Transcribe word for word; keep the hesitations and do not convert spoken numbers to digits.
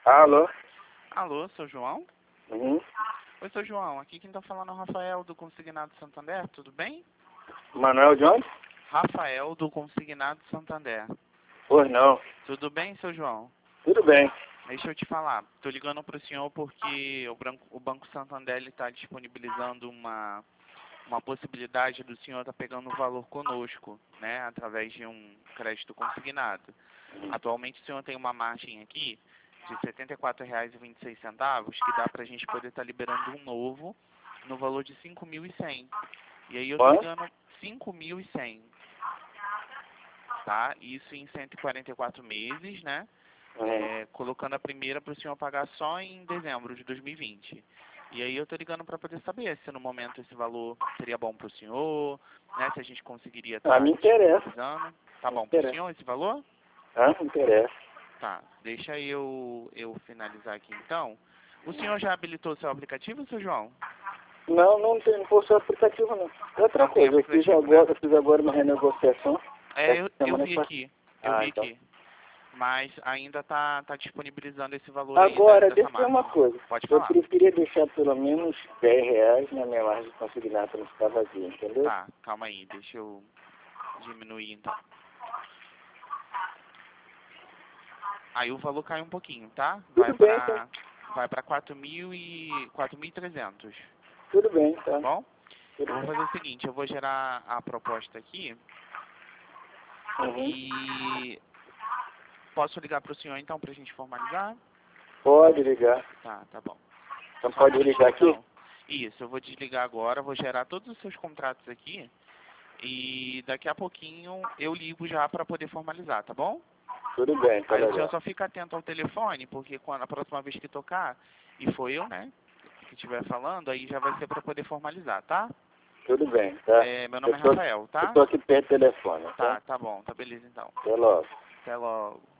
Alô? Alô, seu João? Uhum. Oi, seu João. Aqui quem tá falando é o Rafael do Consignado Santander, tudo bem? Manuel de onde? Rafael do Consignado Santander. Pois não. Tudo bem, seu João? Tudo bem. Deixa eu te falar. Tô ligando pro senhor porque o, Branco, o Banco Santander está disponibilizando uma, uma possibilidade do senhor estar tá pegando o valor conosco, né? Através de um crédito consignado. Atualmente o senhor tem uma margem aqui de setenta e quatro reais e vinte e seis centavos, que dá pra gente poder estar tá liberando um novo no valor de cinco mil e cem. E aí eu tô Quanto? ligando cinco mil e cem. Tá? Isso em cento e quarenta e quatro meses, né? Uhum. É, colocando a primeira para o senhor pagar só em dezembro de dois mil e vinte. E aí eu tô ligando para poder saber se no momento esse valor seria bom para o senhor, né? Se a gente conseguiria estar Ah, me interessa. disponibilizando. Tá Me bom para o interessa. senhor esse valor? Ah, me interessa. Tá, deixa eu, eu finalizar aqui então. O senhor já habilitou seu aplicativo, seu João? Não, não tem, não fosse aplicativo não. Outra Não tem coisa, eu fiz aplicativo, agora, né? eu fiz agora uma renegociação. É, eu, essa eu semana vi passada. aqui, eu Ah, vi então. aqui. Mas ainda tá, tá disponibilizando esse valor aí Agora, da- deixa dessa eu ver uma margem. coisa. Pode Eu falar. preferia deixar pelo menos dez reais na minha margem consignada para não ficar vazio, entendeu? Tá, calma aí, deixa eu diminuir então. Aí o valor cai um pouquinho, tá? Vai Tudo bem, então. pra, vai pra quatro mil e quatro mil e trezentos, Tudo bem, tá tá. bom? Tudo Eu vou bem. fazer o seguinte, eu vou gerar a proposta aqui Uhum. e posso ligar pro senhor então pra gente formalizar? Pode ligar. Tá, tá bom. Então Só um pode ligar minutinho, aqui? então. Isso, eu vou desligar agora, vou gerar todos os seus contratos aqui e daqui a pouquinho eu ligo já para poder formalizar, tá bom? Tudo bem, tá Aí o senhor legal. só fica atento ao telefone, porque quando a próxima vez que tocar, e for eu, né, que estiver falando, aí já vai ser para poder formalizar, tá? Tudo bem, tá? É, meu Eu nome é tô, Rafael, eu tá? tô aqui perto do telefone, tá? Tá, tá bom, tá beleza então. Até logo. Até logo.